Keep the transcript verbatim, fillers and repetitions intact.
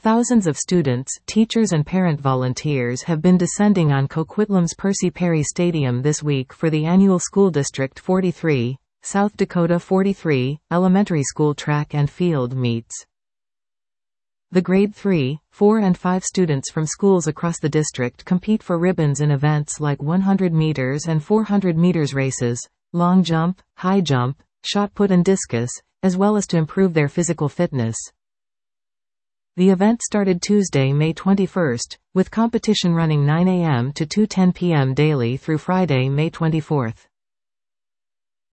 Thousands of students, teachers and parent volunteers have been descending on Coquitlam's Percy Perry Stadium this week for the annual School District forty-three, South Dakota forty-three, elementary school track and field meets. The grade three, four and five students from schools across the district compete for ribbons in events like one hundred meters and four hundred meters races, long jump, high jump, shot put and discus, as well as to improve their physical fitness. The event started Tuesday, May twenty-first, with competition running nine a m to two ten p m daily through Friday, May twenty-fourth.